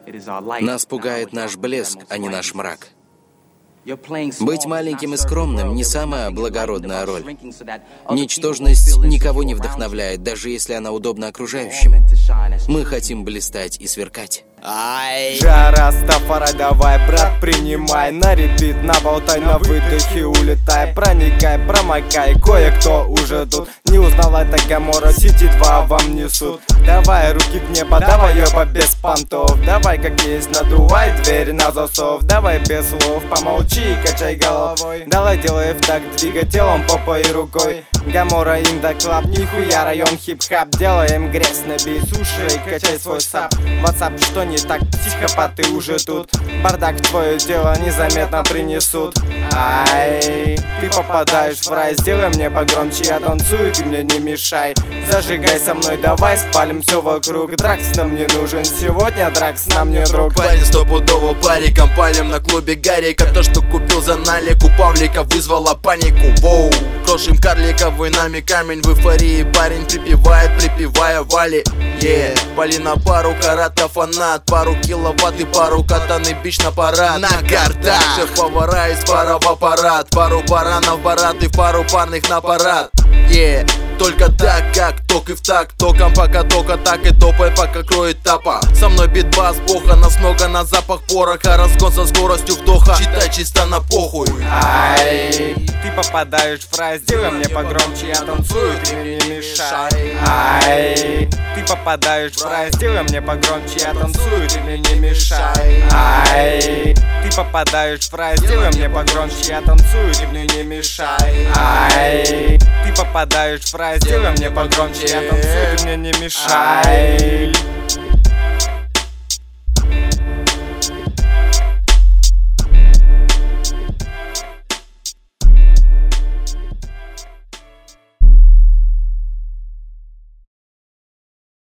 Нас пугает наш блеск, а не наш мрак. Быть маленьким и скромным — не самая благородная роль. Ничтожность никого не вдохновляет, даже если она удобна окружающим. Мы хотим блистать и сверкать. Жара Стафара, давай, брат, принимай. На репит, наболтай, на выдохе улетай. Проникай, промокай, кое-кто уже тут. Не узнала, это Гамора, Сити 2 вам несут. Давай руки в небо, давай ёба без понтов. Давай как есть, надувай дверь на засов. Давай без слов, помолчи, качай головой. Давай делай в так, двигай телом, попой и рукой. Гамора, Инда Клаб, нихуя район хип-хап. Делаем грязь, набей суши, качай свой сап. Ватсап, что не так, психопаты уже тут. Бардак, твое дело незаметно принесут. Ай, ты попадаешь в рай, сделай мне погромче, я танцую, ты мне не мешай. Зажигай со мной, давай спалим все вокруг. Дракс нам не нужен сегодня, Дракс нам не друг. Парень стопудово париком, палим на клубе Гарика. То, что купил за налик у Павлика, вызвало панику. Воу, крошим карликовый нами камень. В эйфории парень припевает, припевая Вали. Пали на пару каратов фанат, пару киловатт и пару катаны бич на парад. На картах шеф-повара из пара в аппарат. Пару баранов барат и пару парных на парад. Только так, как ток и в так. Током пока тока так и топай, пока кроет тапа. Со мной битбас боха, нас много на запах пороха. Разгон со скоростью вдоха, читай чисто на похуй. Ай, ты попадаешь в рай, сделай мне погромче, я танцую, ты мне не мешай. Ай, ты попадаешь в рай, сделай мне погромче, я танцую, ты мне не мешай. Ай, ты попадаешь в рай, сделай мне погромче, я танцую, ты мне не мешай. Ай, ты попадаешь в рай, сделай мне погромче, я танцую, ты мне не мешай.